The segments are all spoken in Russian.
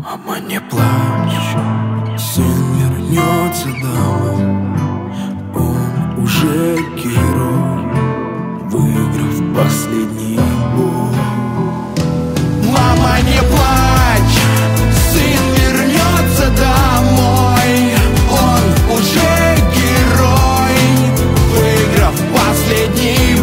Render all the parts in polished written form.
Мама, не плачь, сын вернется домой. Он уже герой, выиграв последний бой. Мама, не плачь, сын вернется домой. Он уже герой, выиграв последний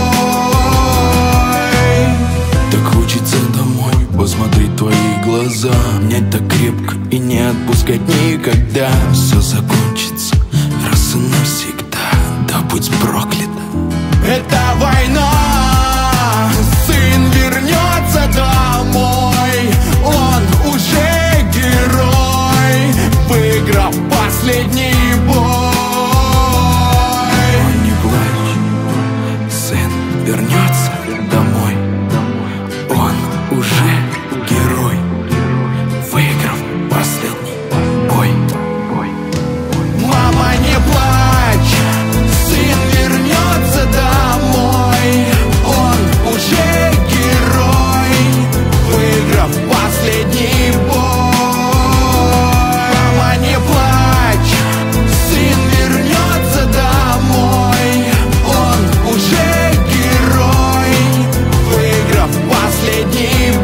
бой. Так хочется домой посмотреть твои глаза, обнять так крепко и не отпускать никогда. Все закончится раз и навсегда, да будь проклята эта война. Сын вернется домой, он уже герой, выиграв последний бой. Не плачь, сын вернется домой. Он уже герой, выиграв последний бой. Мама, не плачь, сын вернется домой. Он уже герой, выиграв последний бой. Мама, не плачь, сын вернется домой. Он уже герой, выиграв последний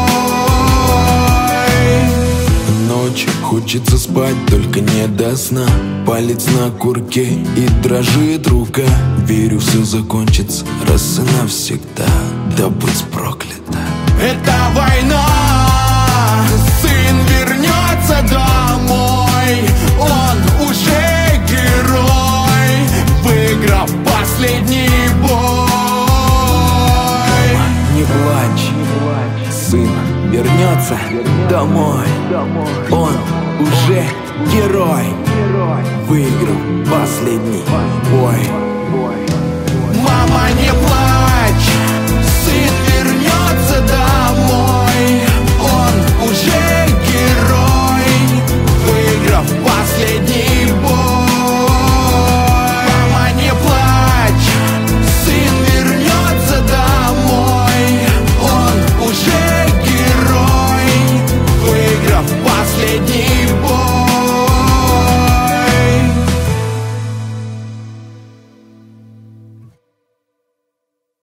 бой. Ночью хочется спать, только не до сна. Палец на курке и дрожит рука. Верю, все закончится раз и навсегда, да будь проклята эта война. Сын вернется домой, он уже герой, выиграв последний бой. Не плачь, сын вернется домой. Он уже герой, выиграв последний бой. Мама,